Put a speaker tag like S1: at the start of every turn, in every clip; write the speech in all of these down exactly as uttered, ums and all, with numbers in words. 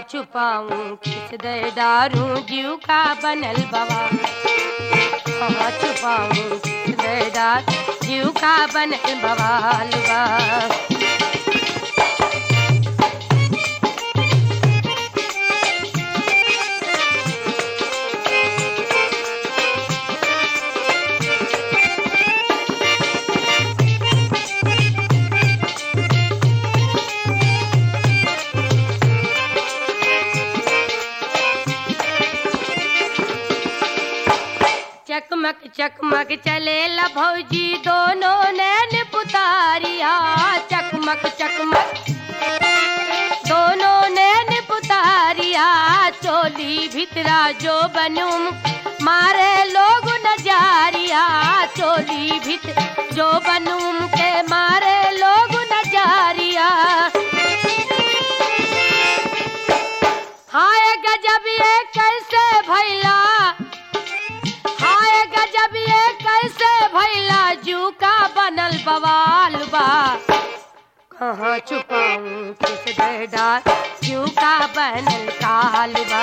S1: छुपाऊं किस दे डारूं जीव का बनल बवाल। कहाँ छुपाऊं किस दे डार जीव का बनल बवाल बा। चकमक चकमक चले ला भौजी दोनों नैन पुतारिया। चकमक चकमक दोनों नैन पुतारिया। चोली भितरा जो बनूं मारे लोग नजारिया। चोली भित जो बनूं के मारे लोग नजारिया। हाय गजब ये कैसे भैला, जब ये कैसे भैला जू का बनल बवाल बा। कहाँ छुपाऊं किस दे डार जू का बनल काल बा।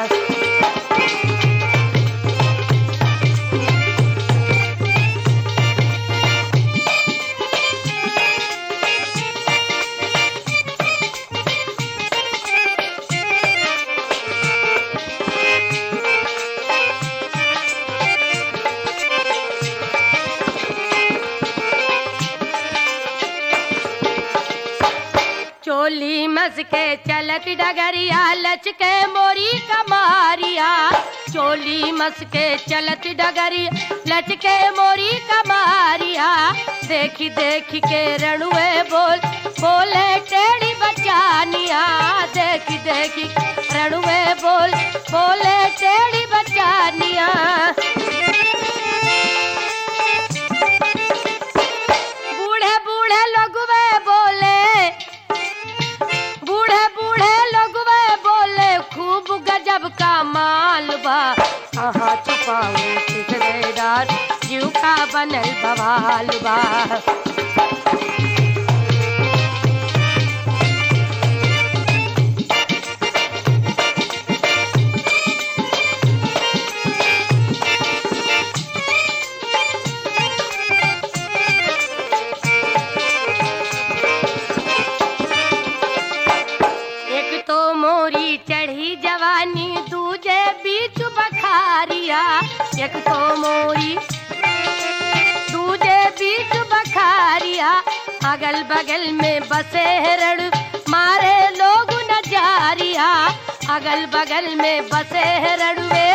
S1: चोली मस के चलत डगरिया लचके मोरी कमारिया। चोली मस के चलत डगरिया लचके मोरी कमारिया। देखी देखी के रणुए बोल बोले टेढ़ी बचानिया। देखी देखी रणुए बोल बोले टेढ़ी बचानिया। बूढ़े बूढ़े लोगवे बोले खूब गजब का माल बा। कहाँ छुपाऊं किस दे डार जीव का बनल बवाल बा। चढ़ी जवानी दूजे बीच बखारिया। एक तो मोरी दूजे बीच बखारिया। अगल बगल में बसे रण मारे लोग नजारिया। अगल बगल में बसे रणवे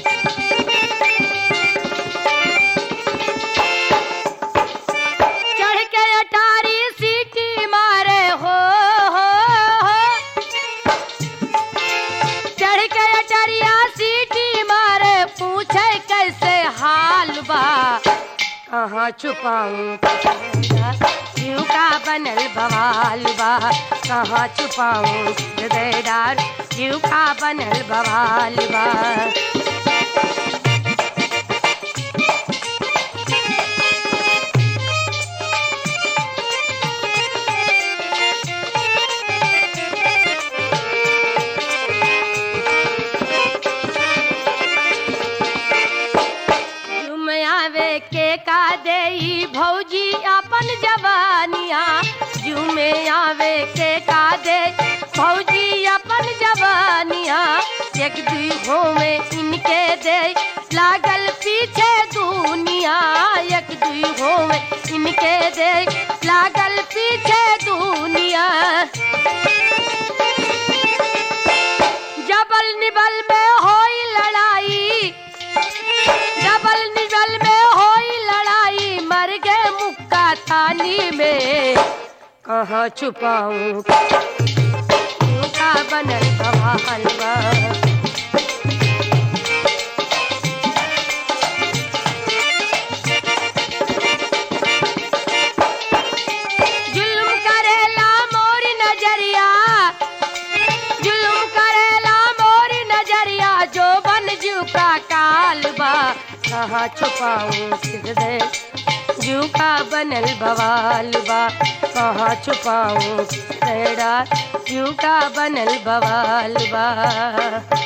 S1: चढ़ के अटारी सीटी मारे हो कहाँ छुपाऊं जीव का बनल बवाल बा। कहाँ छुपाऊं हृदय डार जीव का बनल बवाल बा। के का देई भौजी अपन जवानिया। जू में आवे के का दे भौजी अपन जवानिया। एक दूहो में इनके दे लागल पीछे दुनिया। एक दूहो में इनके दे लागल पीछे दुनिया। जबल निबल में होई लड़ाई, जबल निबल में मर गए मुक्का थाली में। कहाँ छुपाऊं का बनल बवाल बा। जुल्म करेला मोरी नजरिया, जुल्म करेला मोरी नजरिया। जो बन जू का काल बा। कहाँ छुपाऊं किस दे जू का बनल बवाल बा। कहाँ छुपाऊं किस डर क्यों का बनल बवाल बा।